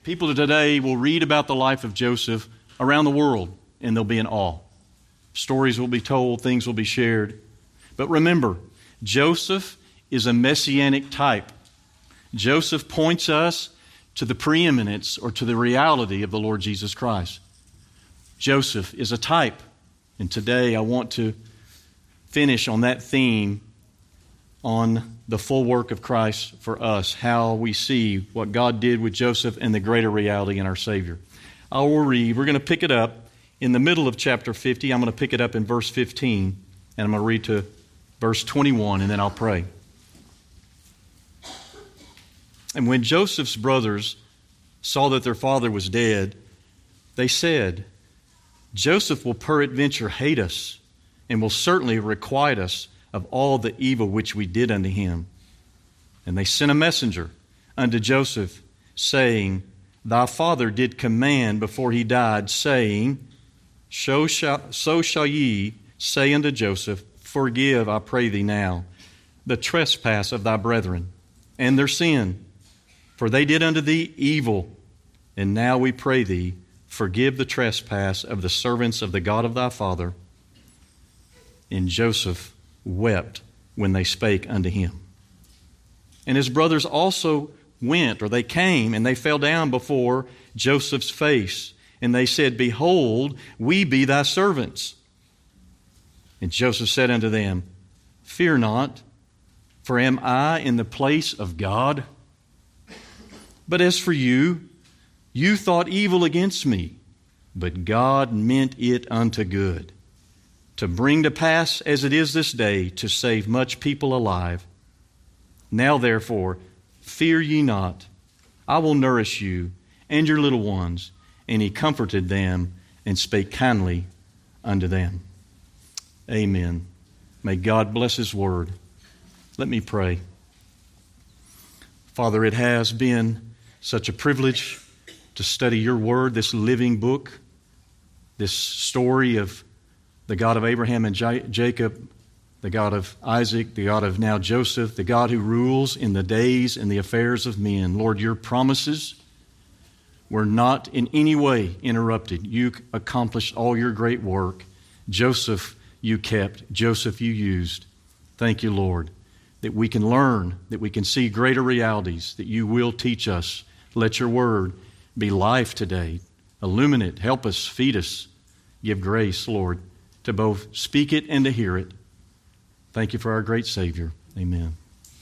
People today will read about the life of Joseph around the world, and they'll be in awe. Stories will be told, things will be shared. But remember, Joseph is a messianic type. Joseph points us to the preeminence or to the reality of the Lord Jesus Christ. Joseph is a type. And today I want to finish on that theme, on the full work of Christ for us, how we see what God did with Joseph and the greater reality in our Savior. I will read. We're going to pick it up in the middle of chapter 50. I'm going to pick it up in verse 15, and I'm going to read to verse 21, and then I'll pray. And when Joseph's brothers saw that their father was dead, they said, Joseph will peradventure hate us, and will certainly requite us of all the evil which we did unto him. And they sent a messenger unto Joseph, saying, Thy father did command before he died, saying, So shall ye say unto Joseph, Forgive, I pray thee now, the trespass of thy brethren, and their sin. For they did unto thee evil, and now we pray thee, forgive the trespass of the servants of the God of thy father. And Joseph wept when they spake unto him. And his brothers also went, or they came, and they fell down before Joseph's face. And they said, Behold, we be thy servants. And Joseph said unto them, Fear not, for am I in the place of God? But as for you, you thought evil against me, but God meant it unto good, to bring to pass as it is this day, to save much people alive. Now therefore, fear ye not, I will nourish you and your little ones. And he comforted them and spake kindly unto them. Amen. May God bless his word. Let me pray. Father, it has been such a privilege to study your word, this living book, this story of the God of Abraham and Jacob, the God of Isaac, the God of now Joseph, the God who rules in the days and the affairs of men. Lord, your promises were not in any way interrupted. You accomplished all your great work. Joseph you kept. Joseph you used. Thank you, Lord, that we can learn, that we can see greater realities, that you will teach us. Let your word be life today. Illumine it. Help us. Feed us. Give grace, Lord, to both speak it and to hear it. Thank you for our great Savior. Amen.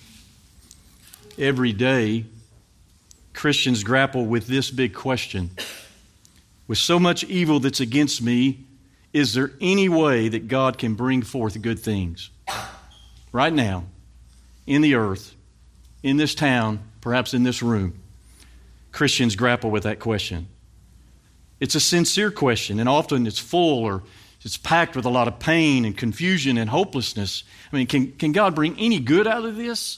Every day, Christians grapple with this big question. With so much evil that's against me, is there any way that God can bring forth good things? Right now, in the earth, in this town, perhaps in this room, Christians grapple with that question. It's a sincere question, and often it's full or it's packed with a lot of pain and confusion and hopelessness. I mean, can God bring any good out of this?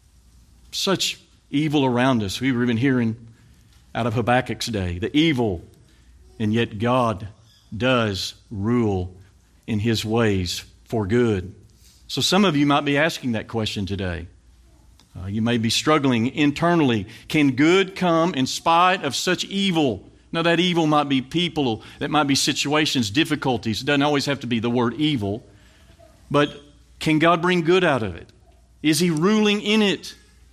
Such evil around us. We've been hearing out of Habakkuk's day, the evil, and yet God does rule in his ways for good. So some of you might be asking that question today. You may be struggling internally. Can good come in spite of such evil? Now, that evil might be people, that might be situations, difficulties. It doesn't always have to be the word evil. But can God bring good out of it? Is he ruling in it?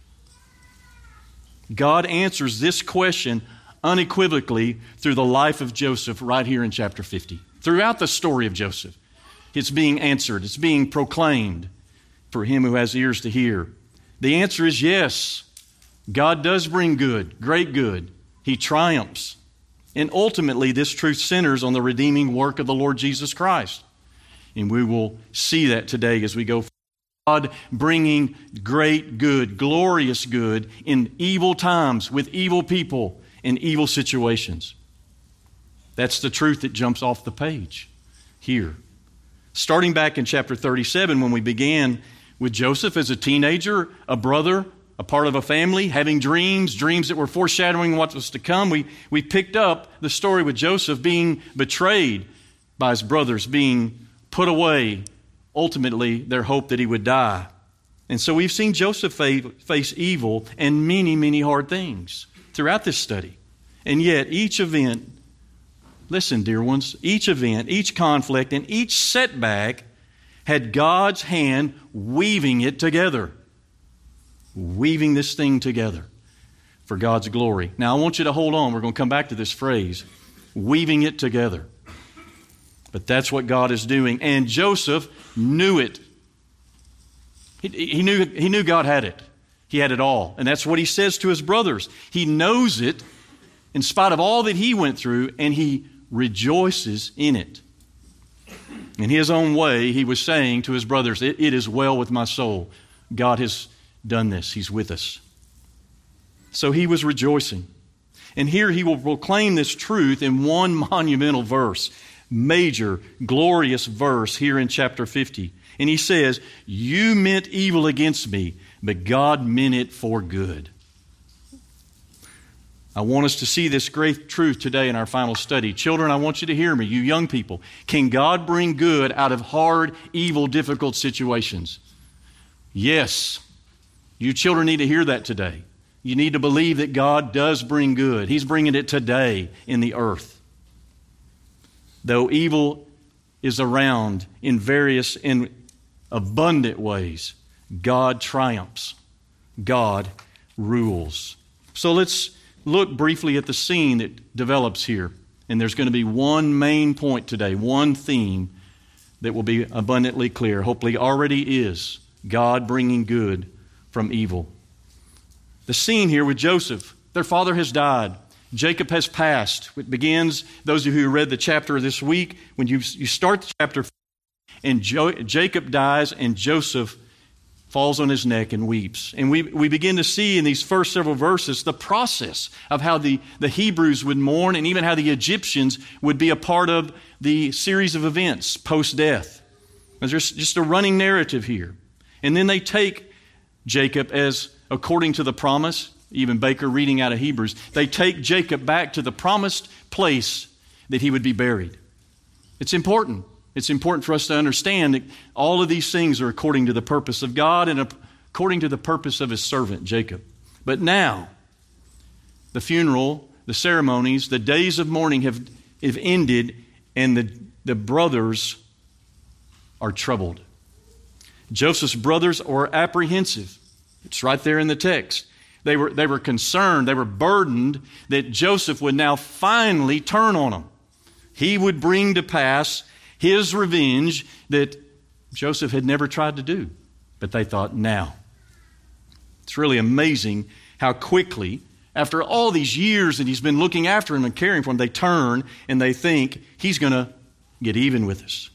God answers this question unequivocally through the life of Joseph right here in chapter 50. Throughout the story of Joseph, it's being answered. It's being proclaimed for him who has ears to hear. The answer is yes. God does bring good, great good. He triumphs. And ultimately, this truth centers on the redeeming work of the Lord Jesus Christ. And we will see that today as we go forward. God bringing great good, glorious good in evil times with evil people in evil situations. That's the truth that jumps off the page here. Starting back in chapter 37, when we began with Joseph as a teenager, a brother, a part of a family, having dreams that were foreshadowing what was to come. We picked up the story with Joseph being betrayed by his brothers, being put away, ultimately their hope that he would die. And so we've seen Joseph face evil and many, many hard things throughout this study. And yet, each event, listen, dear ones, each event, each conflict, and each setback had God's hand weaving it together. Weaving this thing together for God's glory. Now, I want you to hold on. We're going to come back to this phrase, weaving it together. But that's what God is doing. And Joseph knew it. He knew God had it. He had it all. And that's what he says to his brothers. He knows it in spite of all that he went through, and he rejoices in it. In his own way, he was saying to his brothers, it is well with my soul. God has done this. He's with us. So he was rejoicing. And here he will proclaim this truth in one monumental verse, major, glorious verse here in chapter 50. And he says, you meant evil against me, but God meant it for good. I want us to see this great truth today in our final study. Children, I want you to hear me, you young people. Can God bring good out of hard, evil, difficult situations? Yes. You children need to hear that today. You need to believe that God does bring good. He's bringing it today in the earth. Though evil is around in various and abundant ways, God triumphs. God rules. So let's look briefly at the scene that develops here. And there's going to be one main point today, one theme that will be abundantly clear. Hopefully already is. God bringing good from evil. The scene here with Joseph. Their father has died. Jacob has passed. It begins, those of you who read the chapter this week, when you start the chapter, and Jacob dies and Joseph falls on his neck and weeps. And we begin to see in these first several verses the process of how the Hebrews would mourn, and even how the Egyptians would be a part of the series of events post-death. There's just a running narrative here. And then they take Jacob as, according to the promise, even Baker reading out of Hebrews, they take Jacob back to the promised place that he would be buried. It's important. It's important for us to understand that all of these things are according to the purpose of God and according to the purpose of His servant, Jacob. But now, the funeral, the ceremonies, the days of mourning have ended, and the brothers are troubled. Joseph's brothers are apprehensive. It's right there in the text. They were concerned, they were burdened that Joseph would now finally turn on them. He would bring to pass his revenge that Joseph had never tried to do. But they thought, now. It's really amazing how quickly, after all these years that he's been looking after him and caring for him, they turn and they think he's going to get even with us.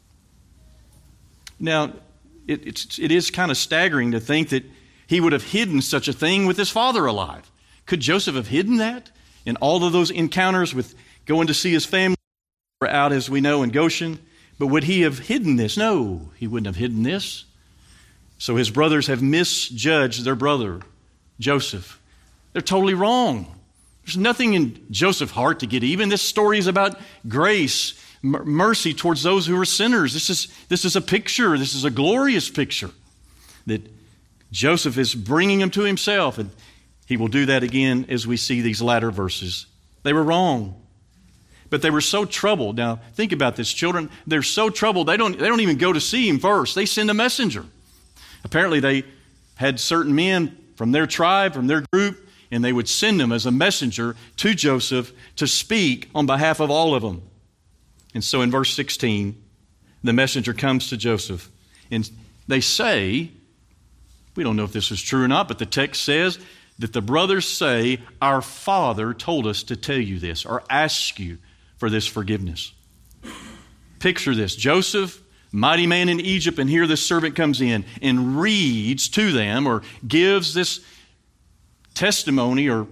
Now, it is kind of staggering to think that he would have hidden such a thing with his father alive. Could Joseph have hidden that? In all of those encounters with going to see his family, out, as we know, in Goshen. But would he have hidden this? No, he wouldn't have hidden this. So his brothers have misjudged their brother, Joseph. They're totally wrong. There's nothing in Joseph's heart to get even. This story is about grace, mercy towards those who are sinners. This is a picture. This is a glorious picture that Joseph is bringing them to himself, and he will do that again as we see these latter verses. They were wrong. But they were so troubled. Now, think about this, children. They're so troubled, they don't even go to see him first. They send a messenger. Apparently, they had certain men from their tribe, from their group, and they would send them as a messenger to Joseph to speak on behalf of all of them. And so in verse 16, the messenger comes to Joseph, and they say, we don't know if this is true or not, but the text says that the brothers say, our father told us to tell you this, or ask you for this forgiveness. Picture this. Joseph, mighty man in Egypt, and here this servant comes in and reads to them or gives this testimony or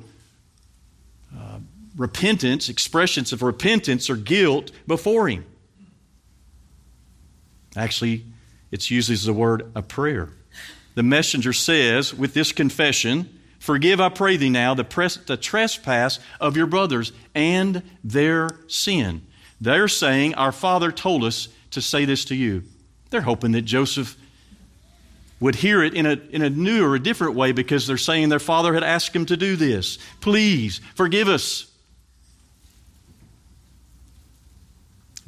repentance, expressions of repentance or guilt before him. Actually, it's used as the word a prayer. The messenger says, with this confession, forgive, I pray thee now, the trespass of your brothers and their sin. They're saying, our father told us to say this to you. They're hoping that Joseph would hear it in a new or a different way, because they're saying their father had asked him to do this. Please, forgive us.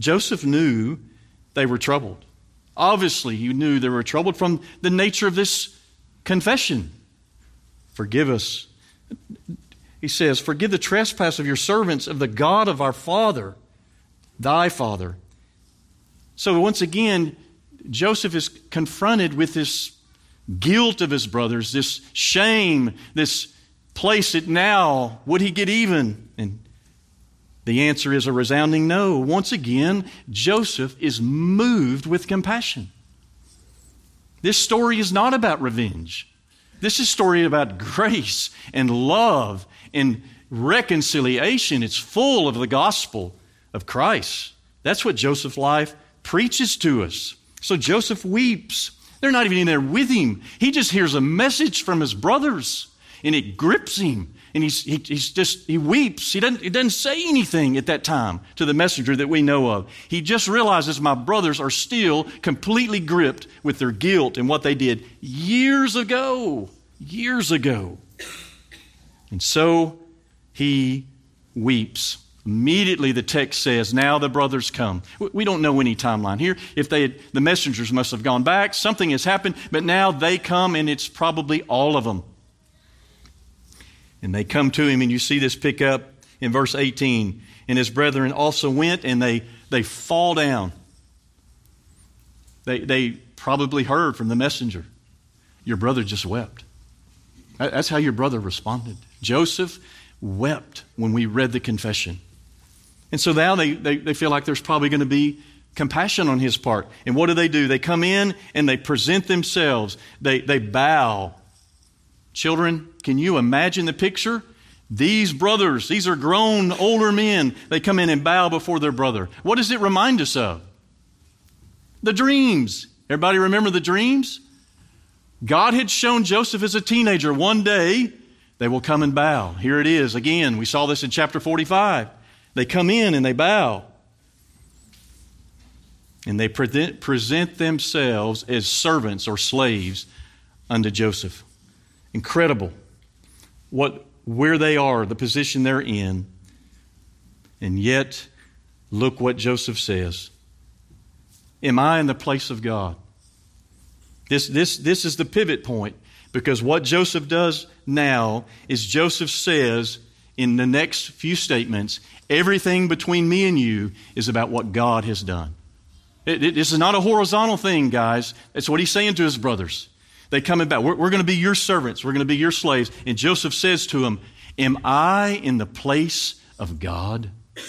Joseph knew they were troubled. Obviously, he knew they were troubled from the nature of this confession. Forgive us. He says, forgive the trespass of your servants, of the God of our father, thy father. So once again, Joseph is confronted with this guilt of his brothers, this shame, this place that now, would he get even? And the answer is a resounding no. Once again, Joseph is moved with compassion. This story is not about revenge. This is a story about grace and love and reconciliation. It's full of the gospel of Christ. That's what Joseph's life preaches to us. So Joseph weeps. They're not even in there with him. He just hears a message from his brothers, and it grips him. And he weeps. He doesn't say anything at that time to the messenger that we know of. He just realizes my brothers are still completely gripped with their guilt and what they did years ago. And so he weeps. Immediately the text says, now the brothers come. We don't know any timeline here. If the messengers must have gone back, something has happened, but now they come, and it's probably all of them. And they come to him, and you see this pick up in verse 18. And his brethren also went, and they fall down. They probably heard from the messenger, your brother just wept. That's how your brother responded. Joseph wept when we read the confession. And so now they feel like there's probably going to be compassion on his part. And what do? They come in and they present themselves. They bow. Children, can you imagine the picture? These brothers, these are grown, older men. They come in and bow before their brother. What does it remind us of? The dreams. Everybody remember the dreams? God had shown Joseph as a teenager, one day they will come and bow. Here it is again. We saw this in chapter 45. They come in and they bow. And they present themselves as servants or slaves unto Joseph. Incredible where they are, the position they're in. And yet, look what Joseph says. Am I in the place of God? This is the pivot point, because what Joseph does now is Joseph says in the next few statements, everything between me and you is about what God has done. This is not a horizontal thing, guys. That's what he's saying to his brothers. They come about, we're going to be your servants. We're going to be your slaves. And Joseph says to them, am I in the place of God?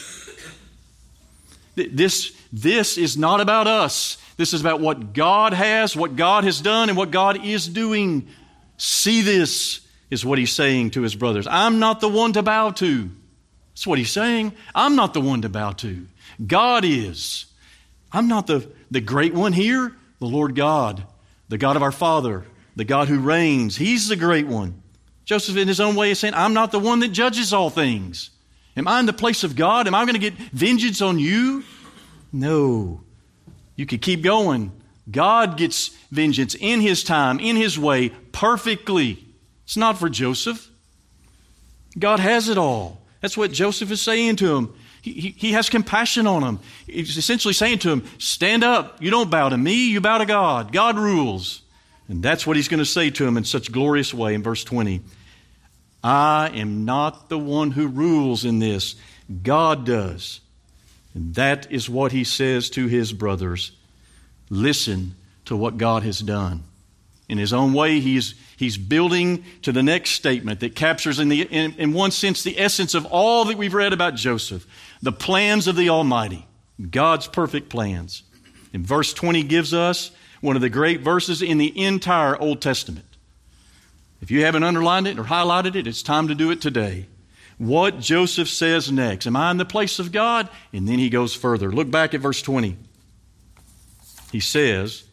This is not about us. This is about what God has, what God has done, and what God is doing. See this, is what he's saying to his brothers. I'm not the one to bow to. That's what he's saying. I'm not the one to bow to. God is. I'm not the great one here. The Lord God, the God of our Father, the God who reigns. He's the great one. Joseph, in his own way, is saying, I'm not the one that judges all things. Am I in the place of God? Am I going to get vengeance on you? No. You could keep going. God gets vengeance in his time, in his way, perfectly. It's not for Joseph. God has it all. That's what Joseph is saying to him. He has compassion on him. He's essentially saying to him, stand up. You don't bow to me, you bow to God. God rules. And that's what he's going to say to him in such a glorious way in verse 20. I am not the one who rules in this. God does. And that is what he says to his brothers. Listen to what God has done. In his own way, he's building to the next statement that captures in one sense the essence of all that we've read about Joseph. The plans of the Almighty. God's perfect plans. And verse 20 gives us one of the great verses in the entire Old Testament. If you haven't underlined it or highlighted it, it's time to do it today. What Joseph says next. Am I in the place of God? And then he goes further. Look back at verse 20. He says,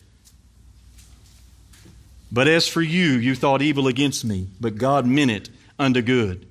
but as for you, you thought evil against me, but God meant it unto good.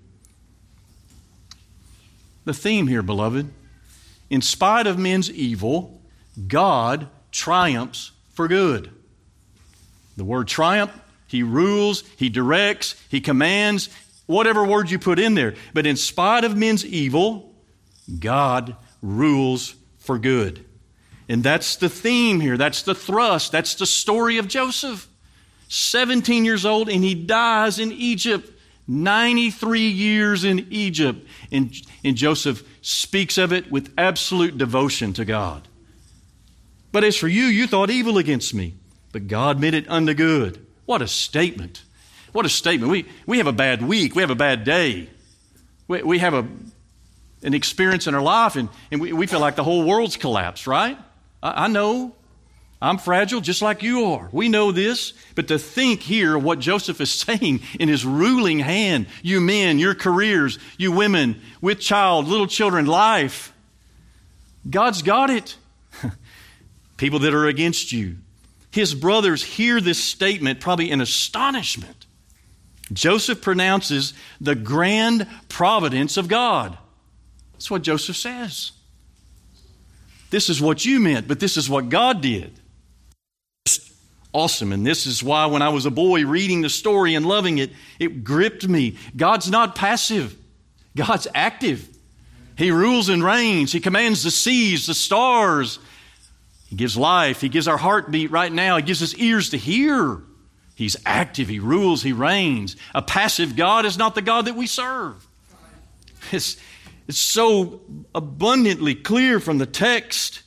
The theme here, beloved, in spite of men's evil, God triumphs for good. The word triumph, he rules, he directs, he commands, whatever word you put in there. But in spite of men's evil, God rules for good. And that's the theme here. That's the thrust. That's the story of Joseph. 17 years old, and he dies in Egypt. 93 years in Egypt. And Joseph speaks of it with absolute devotion to God. But as for you, you thought evil against me, but God meant it unto good. What a statement. What a statement. We have a bad week. We have a bad day. We have an experience in our life, and we feel like the whole world's collapsed, right? I know. I'm fragile just like you are. We know this. But to think here what Joseph is saying in his ruling hand, you men, your careers, you women with child, little children, life, God's got it. People that are against you. His brothers hear this statement probably in astonishment. Joseph pronounces the grand providence of God. That's what Joseph says. This is what you meant, but this is what God did. It's awesome. And this is why when I was a boy reading the story and loving it, it gripped me. God's not passive. God's active. He rules and reigns. He commands the seas, the stars. He gives life. He gives our heartbeat right now. He gives us ears to hear. He's active. He rules. He reigns. A passive God is not the God that we serve. It's so abundantly clear from the text.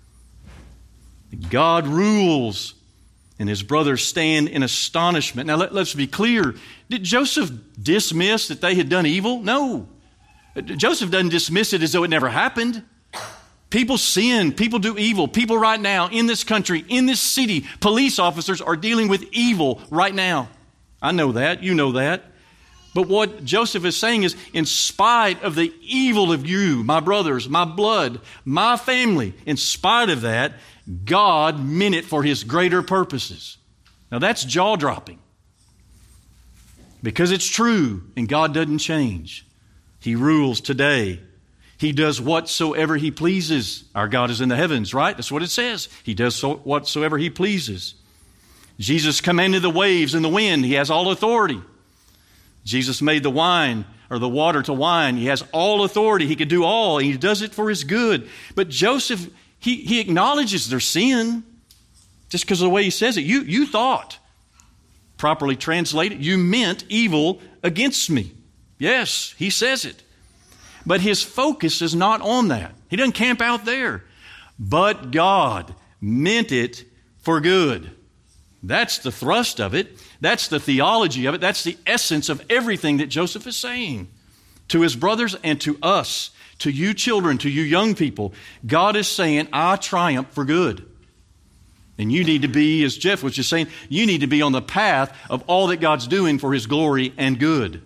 God rules, and his brothers stand in astonishment. Now let's be clear. Did Joseph dismiss that they had done evil? No. Joseph doesn't dismiss it as though it never happened. People sin. People do evil. People right now in this country, in this city, police officers are dealing with evil right now. I know that. You know that. But what Joseph is saying is, in spite of the evil of you, my brothers, my blood, my family, in spite of that, God meant it for his greater purposes. Now that's jaw-dropping. Because it's true, and God doesn't change. He rules today. He does whatsoever he pleases. Our God is in the heavens, right? That's what it says. He does whatsoever he pleases. Jesus commanded the waves and the wind. He has all authority. Jesus made the wine or the water to wine. He has all authority. He can do all, and he does it for his good. But Joseph, he acknowledges their sin just because of the way he says it. You thought, properly translated, you meant evil against me. Yes, he says it. But his focus is not on that. He doesn't camp out there. But God meant it for good. That's the thrust of it. That's the theology of it. That's the essence of everything that Joseph is saying to his brothers and to us, to you children, to you young people. God is saying, I triumph for good. And you need to be, as Jeff was just saying, you need to be on the path of all that God's doing for his glory and good.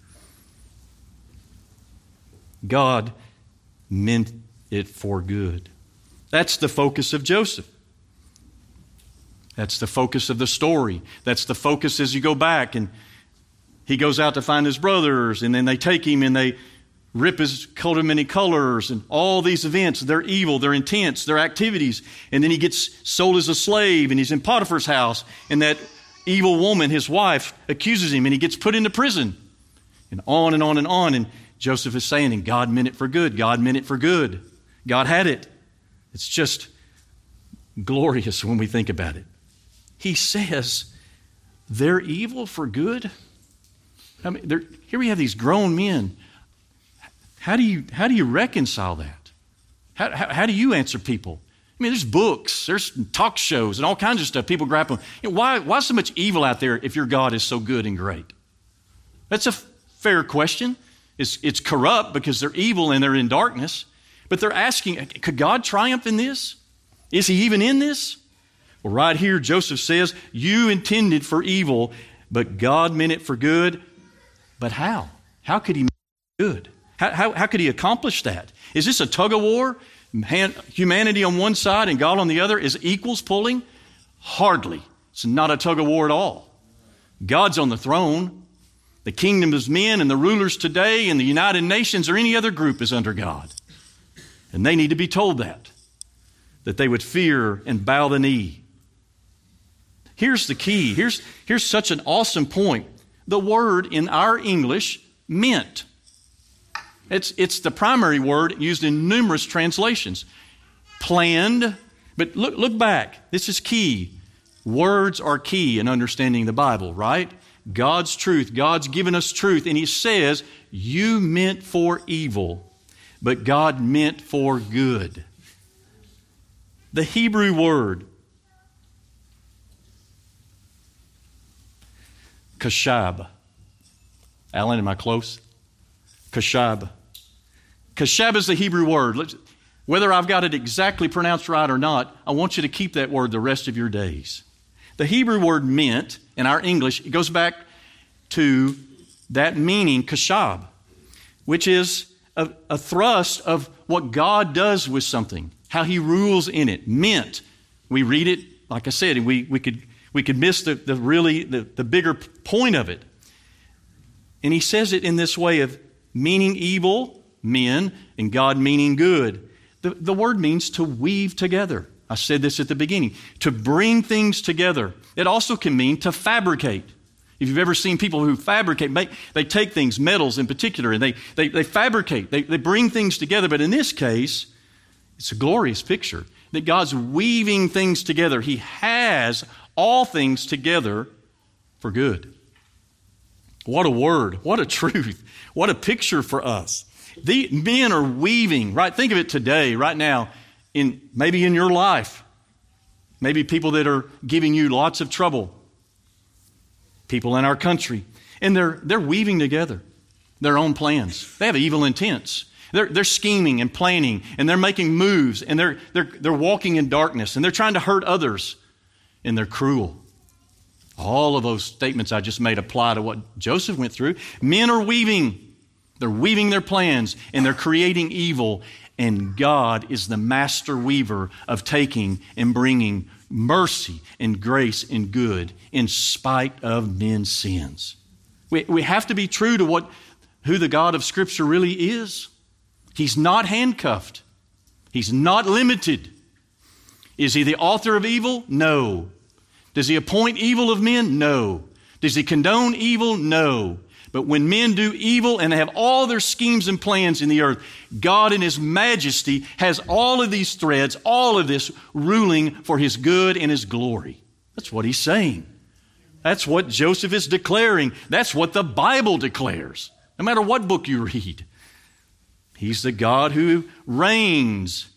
God meant it for good. That's the focus of Joseph. That's the focus of the story. That's the focus as you go back and he goes out to find his brothers, and then they take him and they rip his coat of many colors, and all these events, they're evil, they're intense, they're activities. And then he gets sold as a slave, and he's in Potiphar's house, and that evil woman, his wife, accuses him, and he gets put into prison. And on and on and on. And Joseph is saying, and God meant it for good. God meant it for good. God had it. It's just glorious when we think about it. He says, they're evil for good? I mean, here we have these grown men. How do you reconcile that? How do you answer people? I mean, there's books, there's talk shows, and all kinds of stuff people grapple. You know, why so much evil out there if your God is so good and great? That's a fair question. It's corrupt because they're evil and they're in darkness. But they're asking, could God triumph in this? Is he even in this? Well, right here, Joseph says, you intended for evil, but God meant it for good. But how? How could he make it good? How could he accomplish that? Is this a tug of war? Humanity on one side and God on the other is equals pulling? Hardly. It's not a tug of war at all. God's on the throne. The kingdom of men and the rulers today and the United Nations or any other group is under God. And they need to be told that they would fear and bow the knee. Here's the key. Here's such an awesome point. The word in our English, meant. It's the primary word used in numerous translations. planned. But look back. This is key. Words are key in understanding the Bible, right? God's truth. God's given us truth. And He says, you meant for evil, but God meant for good. The Hebrew word, kashab. Alan, am I close? Kashab. Kashab is the Hebrew word. Whether I've got it exactly pronounced right or not, I want you to keep that word the rest of your days. The Hebrew word meant, in our English, it goes back to that meaning, kashab, which is a thrust of what God does with something, how He rules in it. Meant. We read it, like I said, and we could miss the bigger point of it. And He says it in this way of meaning evil, men, and God meaning good. The word means to weave together. I said this at the beginning. To bring things together. It also can mean to fabricate. If you've ever seen people who fabricate, they take things, metals in particular, and they fabricate. They bring things together. But in this case, it's a glorious picture that God's weaving things together. He has all things together for good. What a word. What a truth. What a picture for us. The men are weaving, right? Think of it today, right now, maybe in your life. Maybe people that are giving you lots of trouble. People in our country. And they're weaving together their own plans. They have evil intents. They're scheming and planning, and they're making moves, and they're walking in darkness, and they're trying to hurt others, and they're cruel. All of those statements I just made apply to what Joseph went through. Men are weaving. They're weaving their plans, and they're creating evil. And God is the master weaver of taking and bringing mercy and grace and good in spite of men's sins. We have to be true to who the God of Scripture really is. He's not handcuffed. He's not limited. Is He the author of evil? No. Does He appoint evil of men? No. Does He condone evil? No. But when men do evil and they have all their schemes and plans in the earth, God in His majesty has all of these threads, all of this ruling for His good and His glory. That's what He's saying. That's what Joseph is declaring. That's what the Bible declares. No matter what book you read. He's the God who reigns.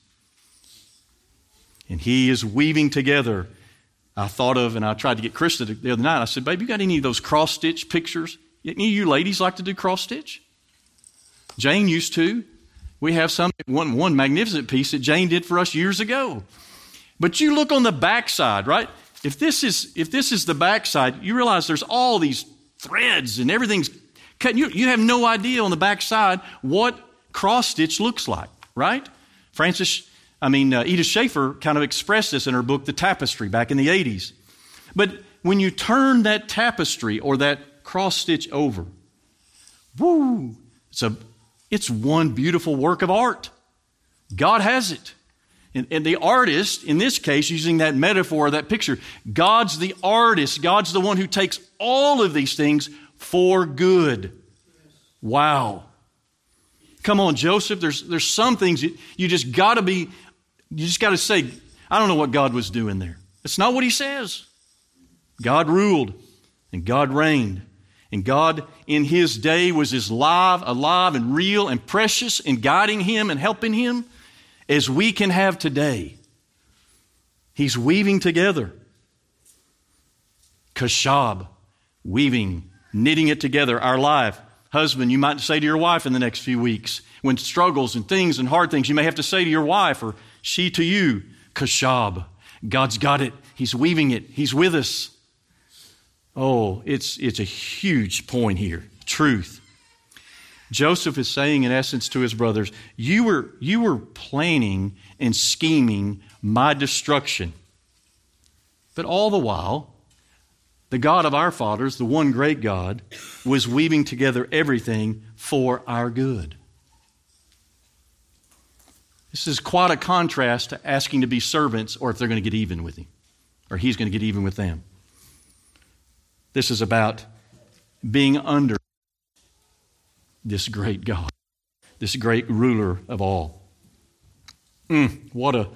And He is weaving together. I thought of, and I tried to get Krista the other night, I said, babe, you got any of those cross-stitch pictures? Any of you ladies like to do cross-stitch? Jane used to. We have one magnificent piece that Jane did for us years ago. But you look on the backside, right? If this is the backside, you realize there's all these threads and everything's cut. You have no idea on the backside what cross-stitch looks like, right? Edith Schaefer kind of expressed this in her book, The Tapestry, back in the 80s. But when you turn that tapestry or that cross-stitch over, woo! It's one beautiful work of art. God has it. And the artist, in this case, using that metaphor, that picture, God's the artist. God's the one who takes all of these things for good. Wow. Come on, Joseph, there's some things you just got to say, I don't know what God was doing there. That's not what He says. God ruled and God reigned. And God in His day was as alive and real and precious in guiding him and helping him as we can have today. He's weaving together. Kashab, weaving, knitting it together, our life. Husband, you might say to your wife in the next few weeks, when struggles and things and hard things, you may have to say to your wife or she to you, Kashab, God's got it. He's weaving it. He's with us. Oh, it's a huge point here. Truth. Joseph is saying in essence to his brothers, you were planning and scheming my destruction. But all the while, the God of our fathers, the one great God, was weaving together everything for our good. This is quite a contrast to asking to be servants or if they're going to get even with Him, or He's going to get even with them. This is about being under this great God, this great ruler of all. What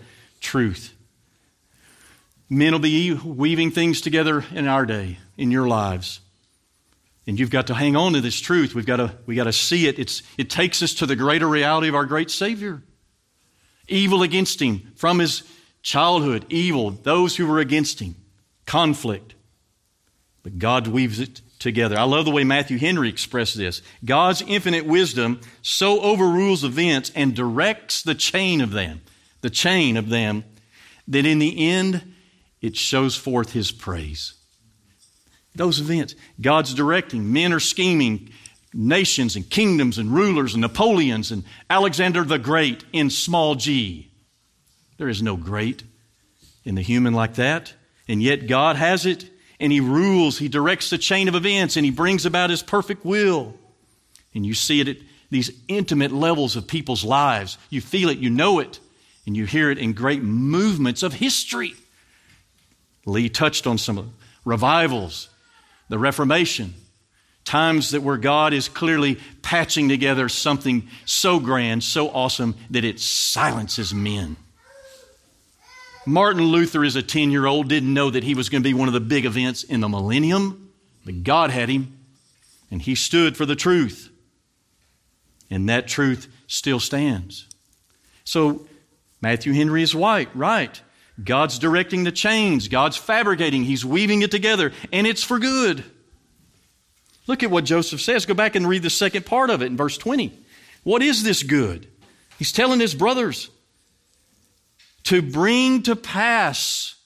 truth. Men will be weaving things together in our day, in your lives. And you've got to hang on to this truth. We've got to see it. It takes us to the greater reality of our great Savior. Evil against Him from His childhood. Evil, those who were against Him. Conflict. But God weaves it together. I love the way Matthew Henry expressed this. God's infinite wisdom so overrules events and directs the chain of them, that in the end, it shows forth His praise. Those events, God's directing. Men are scheming. Nations and kingdoms and rulers and Napoleons and Alexander the Great in small g. There is no great in the human like that. And yet God has it, and He rules. He directs the chain of events, and He brings about His perfect will. And you see it at these intimate levels of people's lives. You feel it, you know it, and you hear it in great movements of history. Lee touched on some of them. Revivals, the Reformation, times that where God is clearly patching together something so grand, so awesome, that it silences men. Martin Luther, as a 10-year-old, didn't know that he was going to be one of the big events in the millennium, but God had him, and he stood for the truth. And that truth still stands. So Matthew Henry is right. God's directing the chains. God's fabricating. He's weaving it together, and it's for good. Look at what Joseph says. Go back and read the second part of it in verse 20. What is this good? He's telling his brothers to bring to pass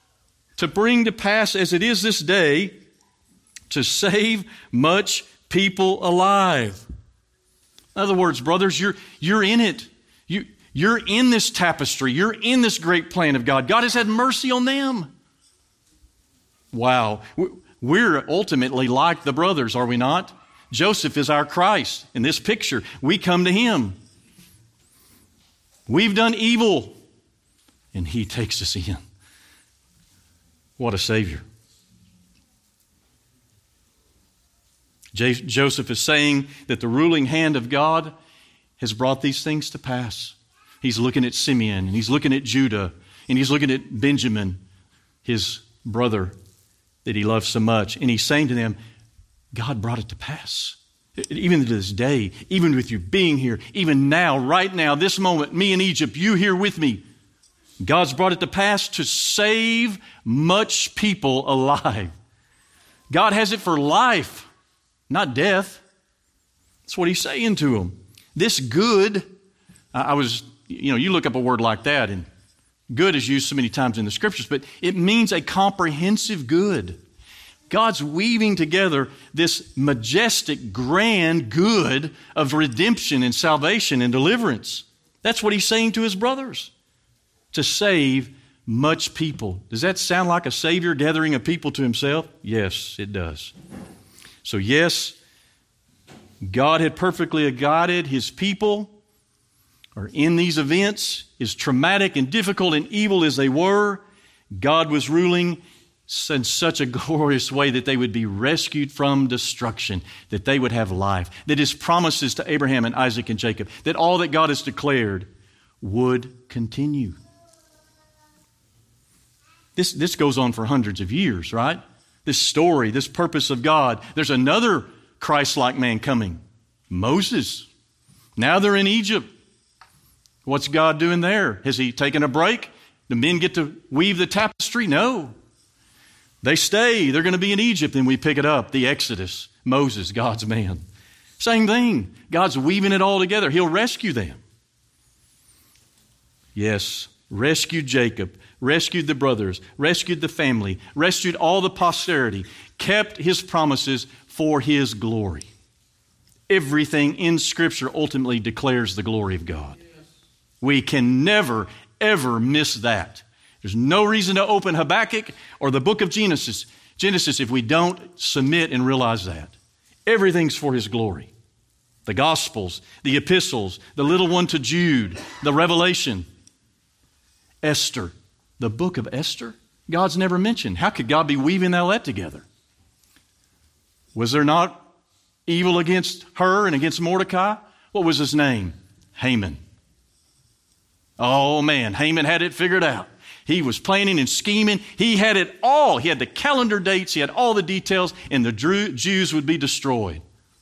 as it is this day, to save much people alive. In other words, brothers, you're in it. You're in this tapestry. You're in this great plan of God. God has had mercy on them. Wow. We're ultimately like the brothers, are we not? Joseph is our Christ. In this picture, we come to Him. We've done evil, and He takes us in. What a Savior. Joseph is saying that the ruling hand of God has brought these things to pass. He's looking at Simeon, and he's looking at Judah, and he's looking at Benjamin, his brother that he loves so much. And he's saying to them, God brought it to pass. Even to this day, even with you being here, even now, right now, this moment, me in Egypt, you here with me, God's brought it to pass to save much people alive. God has it for life, not death. That's what He's saying to them. This good, you look up a word like that, and good is used so many times in the Scriptures, but it means a comprehensive good. God's weaving together this majestic, grand good of redemption and salvation and deliverance. That's what He's saying to His brothers, to save much people. Does that sound like a Savior gathering a people to Himself? Yes, it does. So yes, God had perfectly guided His people, or in these events, as traumatic and difficult and evil as they were, God was ruling in such a glorious way that they would be rescued from destruction, that they would have life, that His promises to Abraham and Isaac and Jacob, that all that God has declared would continue. This goes on for hundreds of years, right? This story, this purpose of God. There's another Christ-like man coming, Moses. Now they're in Egypt. What's God doing there? Has He taken a break? The men get to weave the tapestry? No. They stay. They're going to be in Egypt. Then we pick it up. The Exodus. Moses, God's man. Same thing. God's weaving it all together. He'll rescue them. Yes, rescued Jacob, rescued the brothers, rescued the family, rescued all the posterity, kept His promises for His glory. Everything in Scripture ultimately declares the glory of God. We can never, ever miss that. There's no reason to open Habakkuk or the book of Genesis if we don't submit and realize that. Everything's for His glory. The Gospels, the epistles, the little one to Jude, the Revelation, Esther, the book of Esther, God's never mentioned. How could God be weaving all that together? Was there not evil against her and against Mordecai? What was his name? Haman. Oh man, Haman had it figured out. He was planning and scheming. He had it all. He had the calendar dates. He had all the details, and the Jews would be destroyed.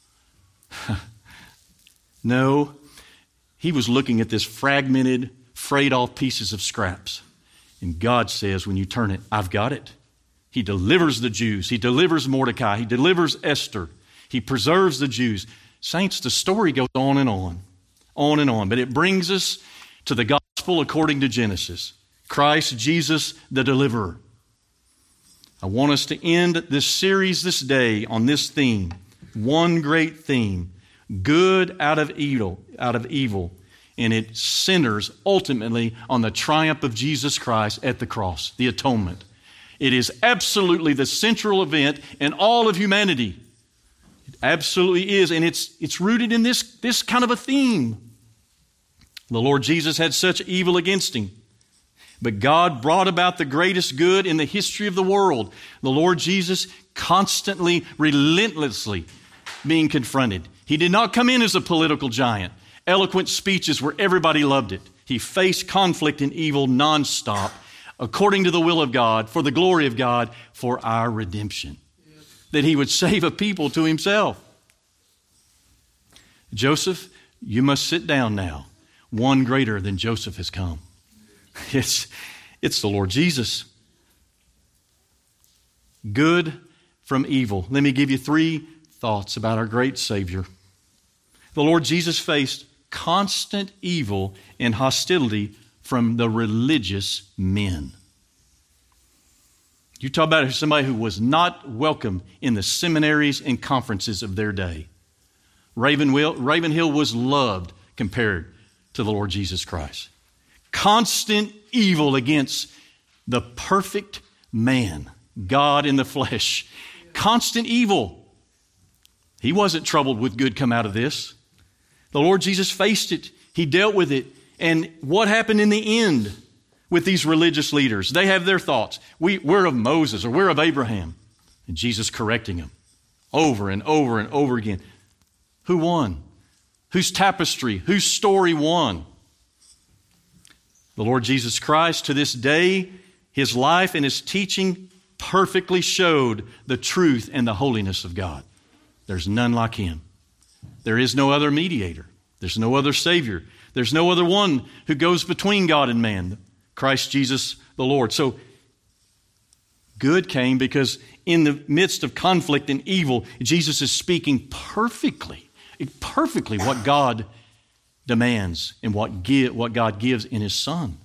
No, he was looking at this fragmented, frayed off pieces of scraps. And God says, when you turn it, I've got it. He delivers the Jews. He delivers Mordecai. He delivers Esther. He preserves the Jews. Saints, the story goes on and on and on. But it brings us to the gospel according to Genesis. Christ Jesus, the deliverer. I want us to end this series this day on this theme. One great theme. Good out of evil. And it centers ultimately on the triumph of Jesus Christ at the cross, the atonement. It is absolutely the central event in all of humanity. It absolutely is, and it's rooted in this kind of a theme. The Lord Jesus had such evil against him, but God brought about the greatest good in the history of the world. The Lord Jesus constantly, relentlessly being confronted. He did not come in as a political giant. Eloquent speeches where everybody loved it. He faced conflict and evil nonstop, according to the will of God, for the glory of God, for our redemption. That he would save a people to himself. Joseph, you must sit down now. One greater than Joseph has come. It's the Lord Jesus. Good from evil. Let me give you 3 thoughts about our great Savior. The Lord Jesus faced constant evil and hostility from the religious men. You talk about somebody who was not welcome in the seminaries and conferences of their day. Ravenhill was loved compared to the Lord Jesus Christ. Constant evil against the perfect man, God in the flesh. Constant evil. He wasn't troubled with good come out of this. The Lord Jesus faced it. He dealt with it. And what happened in the end with these religious leaders? They have their thoughts. We're of Moses or we're of Abraham. And Jesus correcting them over and over and over again. Who won? Whose tapestry? Whose story won? The Lord Jesus Christ, to this day, his life and his teaching perfectly showed the truth and the holiness of God. There's none like him. There is no other mediator. There's no other Savior. There's no other one who goes between God and man, Christ Jesus the Lord. So good came because in the midst of conflict and evil, Jesus is speaking perfectly what God demands and what God gives in his Son.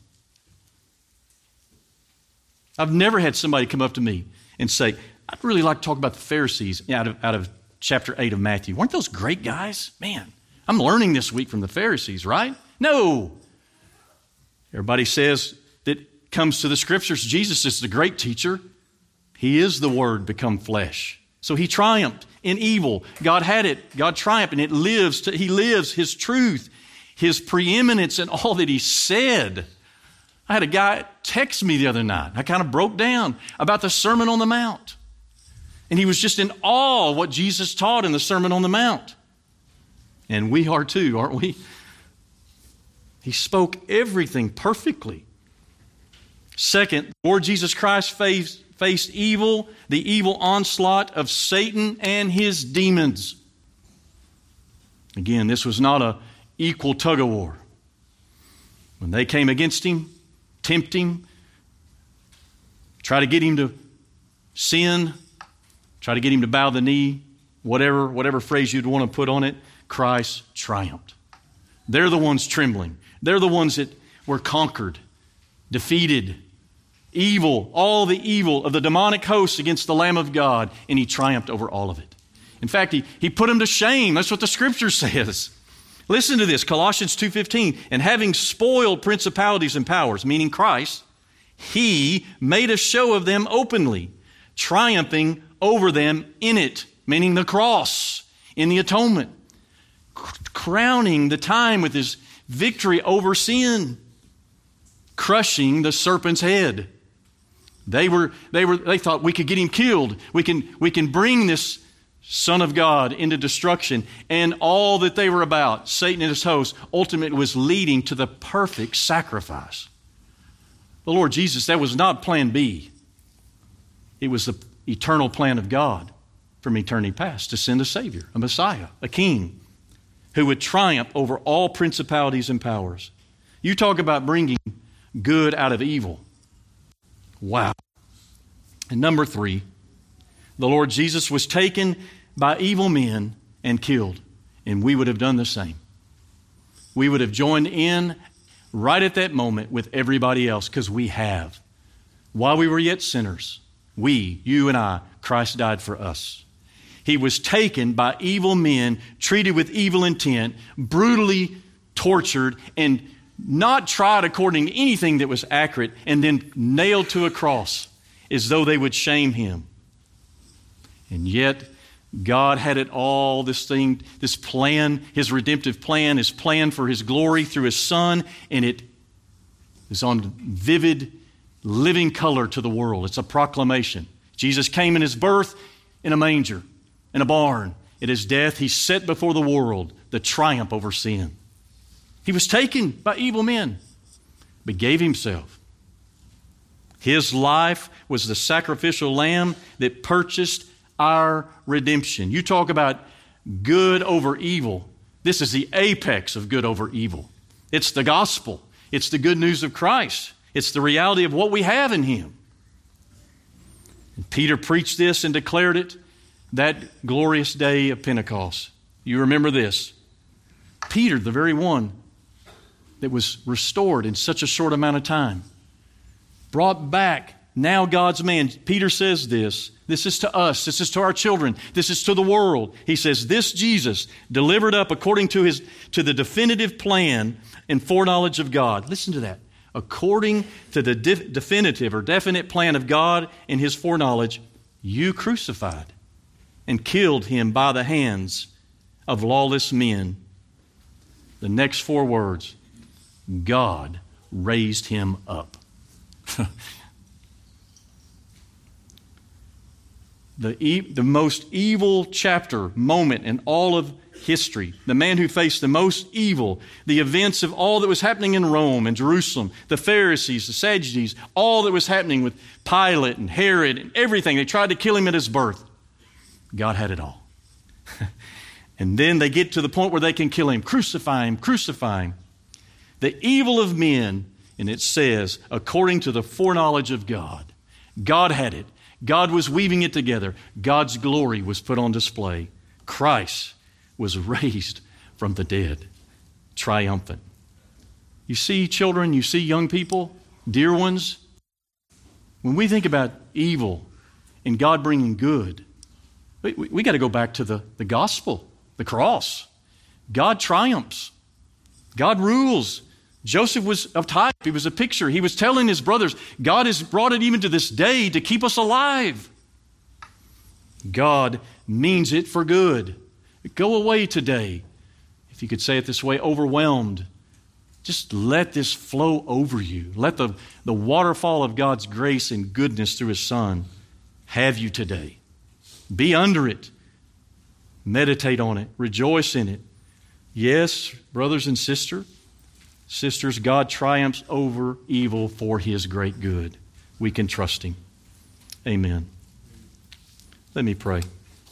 I've never had somebody come up to me and say, I'd really like to talk about the Pharisees out of chapter 8 of Matthew. Weren't those great guys? Man, I'm learning this week from the Pharisees, right? No. Everybody says that comes to the Scriptures, Jesus is the great teacher. He is the Word become flesh. So he triumphed in evil. God had it. God triumphed, and he lives his truth, his preeminence in all that he said. I had a guy text me the other night. I kind of broke down about the Sermon on the Mount. And he was just in awe of what Jesus taught in the Sermon on the Mount. And we are too, aren't we? He spoke everything perfectly. Second, the Lord Jesus Christ faced evil, the evil onslaught of Satan and his demons. Again, this was not an equal tug-of-war. When they came against him, tempt him, try to get him to sin, try to get him to bow the knee, whatever phrase you'd want to put on it, Christ triumphed. They're the ones trembling. They're the ones that were conquered, defeated, evil, all the evil of the demonic hosts against the Lamb of God, and he triumphed over all of it. In fact, he put them to shame. That's what the Scripture says. Listen to this, Colossians 2:15. And having spoiled principalities and powers, meaning Christ, he made a show of them openly, triumphing over them in it, meaning the cross, in the atonement, crowning the time with his victory over sin, crushing the serpent's head. They thought we could get him killed. We can bring this Son of God, into destruction, and all that they were about, Satan and his host, ultimately was leading to the perfect sacrifice. The Lord Jesus, that was not plan B. It was the eternal plan of God from eternity past to send a Savior, a Messiah, a King, who would triumph over all principalities and powers. You talk about bringing good out of evil. Wow. And number 3, the Lord Jesus was taken by evil men and killed, and we would have done the same. We would have joined in right at that moment with everybody else, because we have. While we were yet sinners, we, you and I, Christ died for us. He was taken by evil men, treated with evil intent, brutally tortured, and not tried according to anything that was accurate, and then nailed to a cross as though they would shame him. And yet, God had it all, this plan, his redemptive plan, his plan for his glory through his Son, and it is on vivid, living color to the world. It's a proclamation. Jesus came in his birth in a manger, in a barn. At his death, he set before the world the triumph over sin. He was taken by evil men, but gave himself. His life was the sacrificial lamb that purchased our redemption. You talk about good over evil. This is the apex of good over evil. It's the gospel. It's the good news of Christ. It's the reality of what we have in him. And Peter preached this and declared it that glorious day of Pentecost. You remember this. Peter, the very one that was restored in such a short amount of time, brought back, now God's man. Peter says this. This is to us. This is to our children. This is to the world. He says, this Jesus, delivered up according to the definitive plan and foreknowledge of God. Listen to that. According to the definitive or definite plan of God and his foreknowledge, you crucified and killed him by the hands of lawless men. The next 4 words, God raised him up. The most evil moment in all of history, the man who faced the most evil, the events of all that was happening in Rome and Jerusalem, the Pharisees, the Sadducees, all that was happening with Pilate and Herod and everything. They tried to kill him at his birth. God had it all. And then they get to the point where they can kill him. Crucify him, crucify him. The evil of men, and it says, according to the foreknowledge of God. God had it. God was weaving it together. God's glory was put on display. Christ was raised from the dead, triumphant. You see, children, you see, young people, dear ones, when we think about evil and God bringing good, we got to go back to the gospel, the cross. God triumphs. God rules. Joseph was a type. He was a picture. He was telling his brothers, God has brought it even to this day to keep us alive. God means it for good. Go away today, if you could say it this way, overwhelmed. Just let this flow over you. Let the waterfall of God's grace and goodness through his Son have you today. Be under it. Meditate on it. Rejoice in it. Yes, brothers and sisters, God triumphs over evil for his great good. We can trust him. Amen. Let me pray.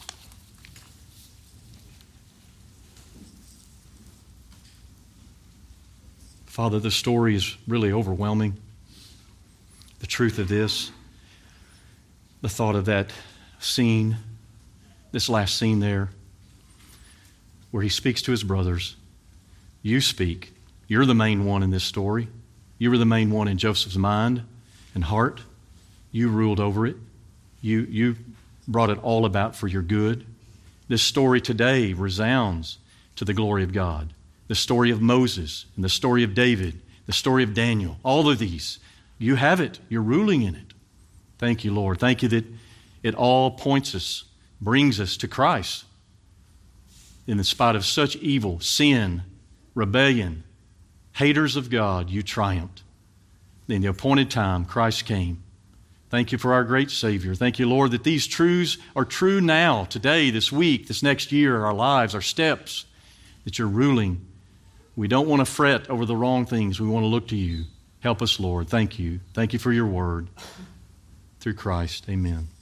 Father, the story is really overwhelming. The truth of this, the thought of that scene, this last scene there, where he speaks to his brothers. You speak. You're the main one in this story. You were the main one in Joseph's mind and heart. You ruled over it. You brought it all about for your good. This story today resounds to the glory of God. The story of Moses and the story of David, the story of Daniel, all of these, you have it. You're ruling in it. Thank you, Lord. Thank you that it all points us, brings us to Christ. In spite of such evil, sin, rebellion, haters of God, you triumphed. In the appointed time, Christ came, Thank you for our great Savior. Thank you, Lord, that these truths are true now, today, this week, this next year, our lives, our steps, that you're ruling. We don't want to fret over the wrong things. We want to look to you. Help us, Lord. Thank you. Thank you for your word. Through Christ, amen.